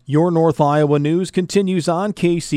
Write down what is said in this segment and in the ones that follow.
Your North Iowa news continues on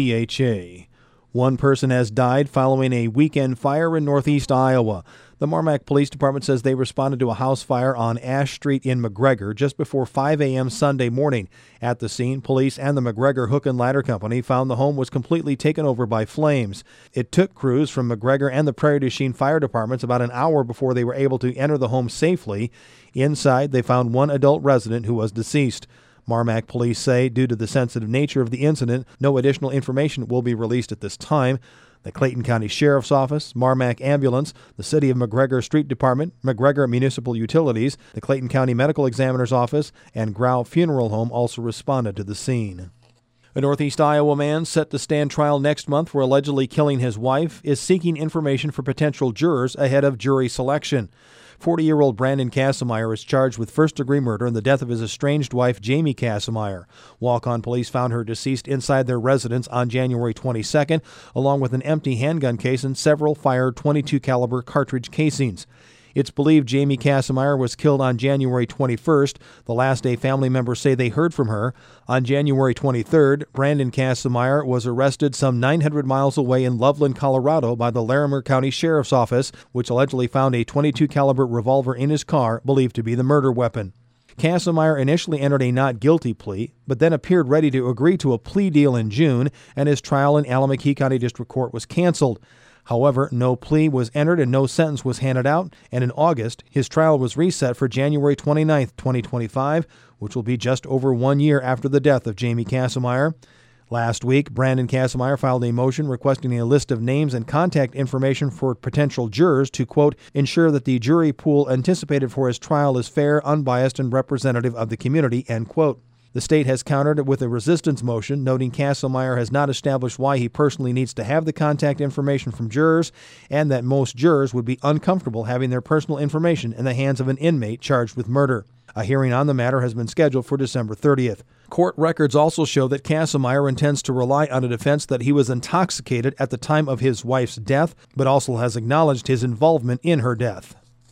KCHA. One person has died following a weekend fire in northeast Iowa. The Marmac Police Department says they responded to a house fire on Ash Street in McGregor just before 5 a.m. Sunday morning. At the scene, police and the McGregor Hook and Ladder Company found the home was completely taken over by flames. It took crews from McGregor and the Prairie du Chien fire departments about an hour before they were able to enter the home safely. Inside, they found one adult resident who was deceased. Marmac police say, due to the sensitive nature of the incident, no additional information will be released at this time. The Clayton County Sheriff's Office, Marmac Ambulance, the City of McGregor Street Department, McGregor Municipal Utilities, the Clayton County Medical Examiner's Office, and Grau Funeral Home also responded to the scene. A northeast Iowa man set to stand trial next month for allegedly killing his wife is seeking information for potential jurors ahead of jury selection. 40-year-old Brandon Kassemeyer is charged with first-degree murder in the death of his estranged wife, Jamie Kassemeyer. Walk-On police found her deceased inside their residence on January 22nd, along with an empty handgun case and several fired .22 caliber cartridge casings. It's believed Jamie Kassemeyer was killed on January 21st, the last day family members say they heard from her. On January 23rd, Brandon Kassemeyer was arrested some 900 miles away in Loveland, Colorado by the Larimer County Sheriff's Office, which allegedly found a .22 caliber revolver in his car, believed to be the murder weapon. Kassemeyer initially entered a not guilty plea, but then appeared ready to agree to a plea deal in June, and his trial in Allamakee County District Court was canceled. However, no plea was entered and no sentence was handed out, and in August, his trial was reset for January 29, 2025, which will be just over 1 year after the death of Jamie Kassemeyer. Last week, Brandon Kassemeyer filed a motion requesting a list of names and contact information for potential jurors to, quote, ensure that the jury pool anticipated for his trial is fair, unbiased, and representative of the community, end quote. The state has countered it with a resistance motion, noting Kassemeyer has not established why he personally needs to have the contact information from jurors, and that most jurors would be uncomfortable having their personal information in the hands of an inmate charged with murder. A hearing on the matter has been scheduled for December 30th. Court records also show that Kassemeyer intends to rely on a defense that he was intoxicated at the time of his wife's death, but also has acknowledged his involvement in her death.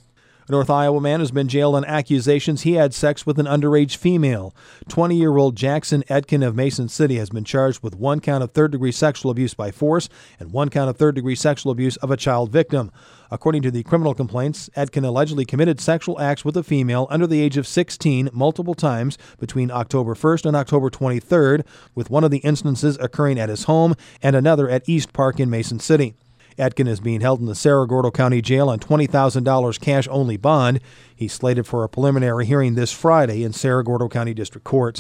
A North Iowa man has been jailed on accusations he had sex with an underage female. 20-year-old Jackson Etkin of Mason City has been charged with 1 count of third-degree sexual abuse by force and 1 count of third-degree sexual abuse of a child victim. According to the criminal complaints, Etkin allegedly committed sexual acts with a female under the age of 16 multiple times between October 1st and October 23rd, with one of the instances occurring at his home and another at East Park in Mason City. Etkin is being held in the Cerro Gordo County Jail on $20,000 cash-only bond. He's slated for a preliminary hearing this Friday in Cerro Gordo County District Court.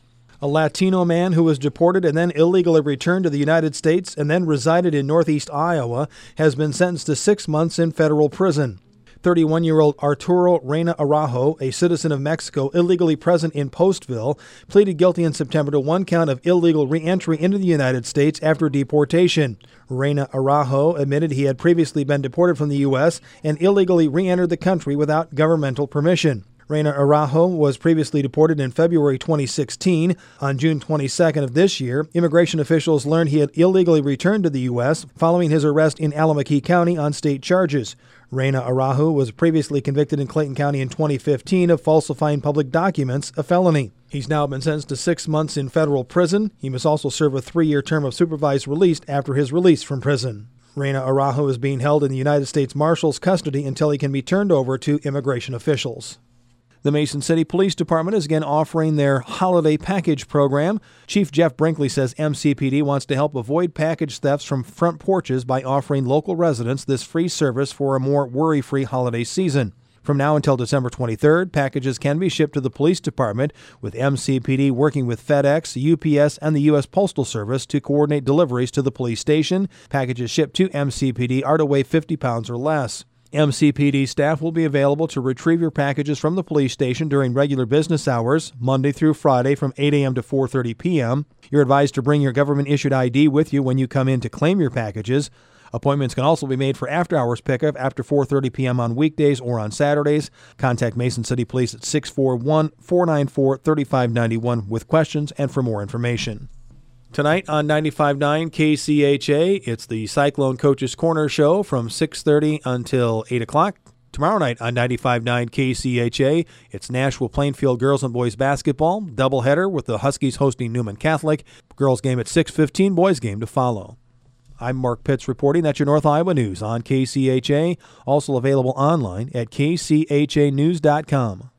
A Latino man who was deported and then illegally returned to the United States and then resided in northeast Iowa has been sentenced to 6 months in federal prison. 31-year-old Arturo Reyna Araujo, a citizen of Mexico illegally present in Postville, pleaded guilty in September to 1 count of illegal re-entry into the United States after deportation. Reyna Araujo admitted he had previously been deported from the U.S. and illegally re-entered the country without governmental permission. Reyna Araujo was previously deported in February 2016. On June 22nd of this year, immigration officials learned he had illegally returned to the U.S. following his arrest in Allamakee County on state charges. Reyna Araujo was previously convicted in Clayton County in 2015 of falsifying public documents, a felony. He's now been sentenced to 6 months in federal prison. He must also serve a 3-year term of supervised release after his release from prison. Reyna Araujo is being held in the United States Marshal's custody until he can be turned over to immigration officials. The Mason City Police Department is again offering their holiday package program. Chief Jeff Brinkley says MCPD wants to help avoid package thefts from front porches by offering local residents this free service for a more worry-free holiday season. From now until December 23rd, packages can be shipped to the police department, with MCPD working with FedEx, UPS, and the U.S. Postal Service to coordinate deliveries to the police station. Packages shipped to MCPD are to weigh 50 pounds or less. MCPD staff will be available to retrieve your packages from the police station during regular business hours, Monday through Friday from 8 a.m. to 4:30 p.m. You're advised to bring your government-issued ID with you when you come in to claim your packages. Appointments can also be made for after-hours pickup after 4:30 p.m. on weekdays or on Saturdays. Contact Mason City Police at 641-494-3591 with questions and for more information. Tonight on 95.9 KCHA, it's the Cyclone Coaches Corner Show from 6:30 until 8 o'clock. Tomorrow night on 95.9 KCHA, it's Nashville Plainfield girls and boys basketball, doubleheader with the Huskies hosting Newman Catholic. Girls game at 6:15, boys game to follow. I'm Mark Pitts reporting. That's your North Iowa News on KCHA, also available online at kchanews.com.